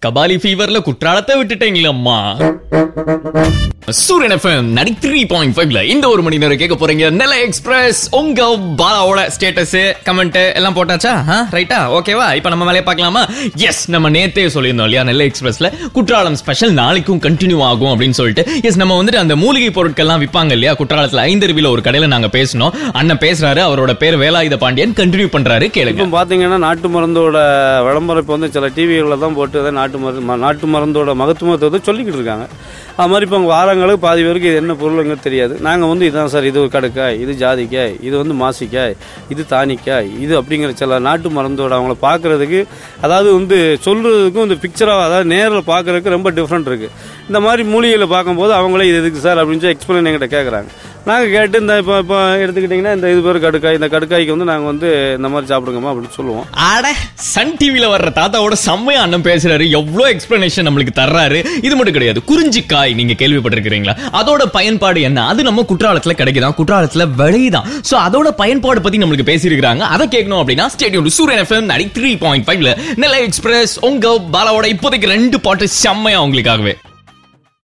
கபாலி ஃபீவர்ல குற்றாலத்தை விட்டுட்டீங்களம்மா. சூரியன் எஃப்எம் 93.5ல இந்த ஒரு மணி நேரம் கேட்க போறீங்க. நெல்லை எக்ஸ்பிரஸ் உங்க பாலாவோட ஸ்டேட்டஸ் கமெண்ட் எல்லாம் போட்டாச்சா? ரைட்டா, ஓகேவா? இப்ப நம்ம வேலையை பார்க்கலாமா? எஸ், நம்ம நேத்தே சொல்லியிருந்தோம் இல்லையா, நெல்லை எக்ஸ்பிரஸ்ல குற்றாலம் ஸ்பெஷல் நாளைக்கும் கண்டினியூ ஆகும் அப்படின்னு சொல்லிட்டு. எஸ், நம்ம வந்துட்டு அந்த மூலிகை பொருட்கள்லாம் விற்பாங்க இல்லையா குற்றாலத்துல ஐந்தருவில ஒரு கடையில நாங்க பேசணும். அண்ணன் பேசுறாரு, அவரோட பேர் வேலாயுத பாண்டியன். கண்டினியூ பண்றாரு, கேளுங்க. இப்போ பாத்தீங்கன்னா நாட்டு மருந்தோட விளம்பரம் இப்போ வந்து சில டிவிகளில் தான் போட்டு நாட்டு மருந்தோட மகத்துவத்தை சொல்லிக்கிட்டு இருக்காங்க. அது மாதிரி இப்போ வாரங்களுக்கு பாதி பேருக்கு இது என்ன பொருளுங்க தெரியாது. நாங்கள் வந்து இதுதான் சார், இது ஒரு கடுக்காய், இது ஜாதிக்காய், இது வந்து மாசிக்காய், இது தானிக்காய், இது அப்படிங்கிற சில நாட்டு மருந்தோட அவங்கள பார்க்குறதுக்கு, அதாவது வந்து சொல்கிறதுக்கும் இந்த பிக்சராக, அதாவது நேரில் பார்க்குறதுக்கு ரொம்ப டிஃப்ரெண்ட் இருக்குது. இந்த மாதிரி மூலிகையில் பார்க்கும்போது அவங்களே இது எதுக்கு சார் அப்படின்னு சொல்லி எக்ஸ்பிளைன் எங்கிட்ட கேட்குறாங்க. நாங்கள் கேட்டு இந்த இப்போ எடுத்துக்கிட்டிங்கன்னா இந்த இது பேர் கடுக்காய், இந்த கடுக்காய்க்கு வந்து நாங்கள் வந்து இந்த மாதிரி சாப்பிடுங்கம்மா அப்படின்னு சொல்லுவோம். ஆட, சன் டிவில வர்ற தாத்தாவோட செம்மையா அண்ணன் பேசுறாரு, எவ்வளோ எக்ஸ்பிளனேஷன் நம்மளுக்கு தர்றாரு. இது மட்டும் கிடையாது, குறிஞ்சிக்காய் நீங்க கேள்விப்பட்டிருக்கிறீங்களா? அதோட பயன்பாடு என்ன? அது நம்ம குற்றாலத்துல கிடைக்குதான், குற்றாலத்துல விளையுதான். சோ அதோட பயன்பாடு பத்தி நம்மளுக்கு பேசியிருக்காங்க. அதை கேட்கணும் அப்படின்னா ஸ்டே டியூன்ட். சூரியன் எஃப்எம் 93.5ல நெல்லை எக்ஸ்பிரஸ் உங்க பாலாவோட இப்போதைக்கு 2 பாட்டு செம்மையா உங்களுக்காகவே.